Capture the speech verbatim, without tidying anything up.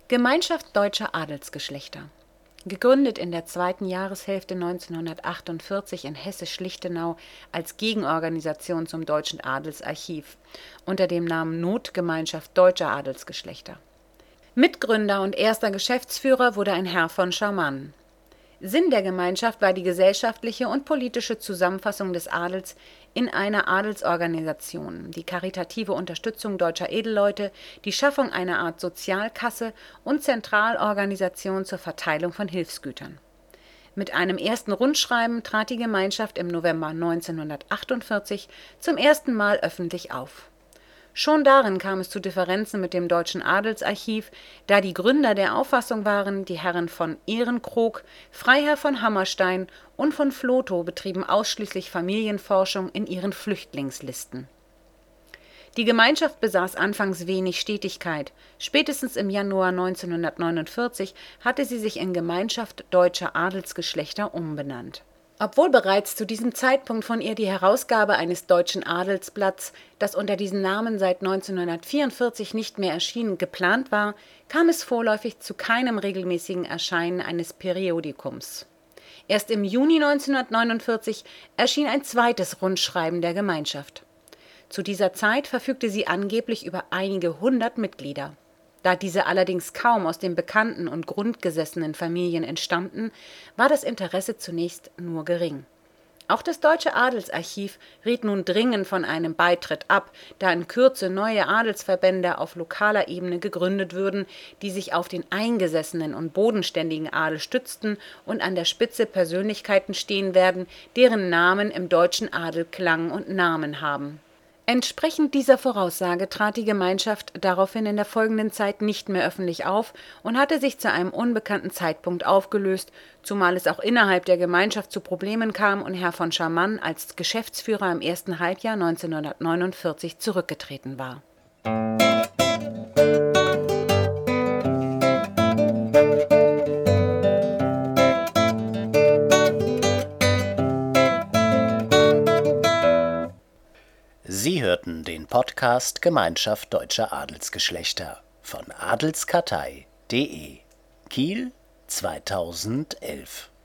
Gemeinschaft deutscher Adelsgeschlechter. Gegründet in der zweiten Jahreshälfte neunzehnhundertachtundvierzig in Hessisch-Lichtenau als Gegenorganisation zum Deutschen Adelsarchiv unter dem Namen Notgemeinschaft deutscher Adelsgeschlechter. Mitgründer und erster Geschäftsführer wurde ein Herr von Scharmann. Sinn der Gemeinschaft war die gesellschaftliche und politische Zusammenfassung des Adels in einer Adelsorganisation, die karitative Unterstützung deutscher Edelleute, die Schaffung einer Art Sozialkasse und Zentralorganisation zur Verteilung von Hilfsgütern. Mit einem ersten Rundschreiben trat die Gemeinschaft im November neunzehnhundertachtundvierzig zum ersten Mal öffentlich auf. Schon darin kam es zu Differenzen mit dem Deutschen Adelsarchiv, da die Gründer der Auffassung waren, die Herren von Ehrenkrog, Freiherr von Hammerstein und von Flotow betrieben ausschließlich Familienforschung in ihren Flüchtlingslisten. Die Gemeinschaft besaß anfangs wenig Stetigkeit. Spätestens im Januar neunzehnhundertneunundvierzig hatte sie sich in Gemeinschaft deutscher Adelsgeschlechter umbenannt. Obwohl bereits zu diesem Zeitpunkt von ihr die Herausgabe eines Deutschen Adelsblatts, das unter diesem Namen seit neunzehnhundertvierundvierzig nicht mehr erschien, geplant war, kam es vorläufig zu keinem regelmäßigen Erscheinen eines Periodikums. Erst im Juni neunzehnhundertneunundvierzig erschien ein zweites Rundschreiben der Gemeinschaft. Zu dieser Zeit verfügte sie angeblich über einige hundert Mitglieder. Da diese allerdings kaum aus den bekannten und grundgesessenen Familien entstammten, war das Interesse zunächst nur gering. Auch das Deutsche Adelsarchiv riet nun dringend von einem Beitritt ab, da in Kürze neue Adelsverbände auf lokaler Ebene gegründet würden, die sich auf den eingesessenen und bodenständigen Adel stützten und an der Spitze Persönlichkeiten stehen werden, deren Namen im deutschen Adel Klang und Namen haben. Entsprechend dieser Voraussage trat die Gemeinschaft daraufhin in der folgenden Zeit nicht mehr öffentlich auf und hatte sich zu einem unbekannten Zeitpunkt aufgelöst, zumal es auch innerhalb der Gemeinschaft zu Problemen kam und Herr von Scharmann als Geschäftsführer im ersten Halbjahr neunzehnhundertneunundvierzig zurückgetreten war. Sie hörten den Podcast Gemeinschaft deutscher Adelsgeschlechter von adelskartei punkt de, Kiel zweitausendelf.